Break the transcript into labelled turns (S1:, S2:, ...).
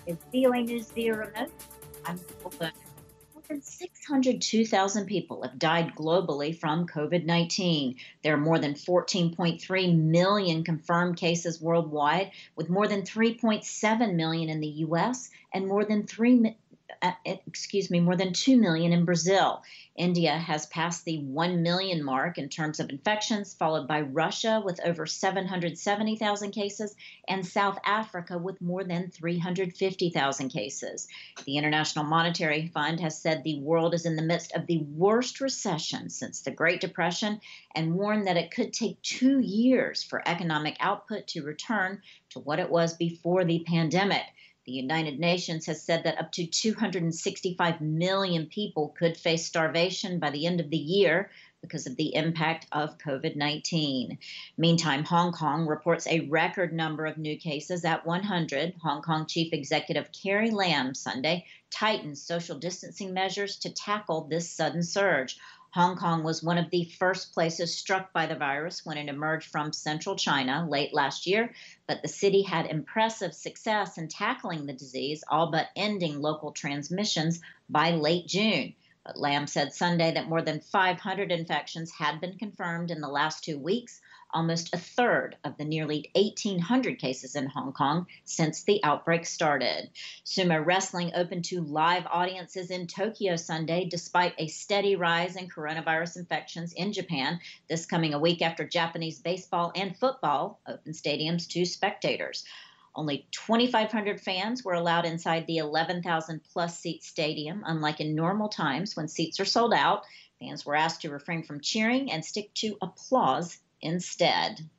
S1: It's VOA News via remote. I'm Nicole Bowman. More than 602,000 people have died globally from COVID 19. There are more than 14.3 million confirmed cases worldwide, with more than 3.7 million in the US and more than 2 million in Brazil. India has passed the 1 million mark in terms of infections, followed by Russia with over 770,000 cases and South Africa with more than 350,000 cases. The International Monetary Fund has said the world is in the midst of the worst recession since the Great Depression and warned that it could take 2 years for economic output to return to what it was before the pandemic. The United Nations has said that up to 265 million people could face starvation by the end of the year because of the impact of COVID 19. Meantime, Hong Kong reports a record number of new cases at 100. Hong Kong Chief Executive Carrie Lam Sunday tightened social distancing measures to tackle this sudden surge. Hong Kong was one of the first places struck by the virus when it emerged from central China late last year, but the city had impressive success in tackling the disease, all but ending local transmissions by late June. But Lam said Sunday that more than 500 infections had been confirmed in the last 2 weeks, almost a third of the nearly 1,800 cases in Hong Kong since the outbreak started. Sumo Wrestling opened to live audiences in Tokyo Sunday, despite a steady rise in coronavirus infections in Japan, this coming a week after Japanese baseball and football opened stadiums to spectators. Only 2,500 fans were allowed inside the 11,000 plus seat stadium, unlike in normal times when seats are sold out. Fans were asked to refrain from cheering and stick to applause instead.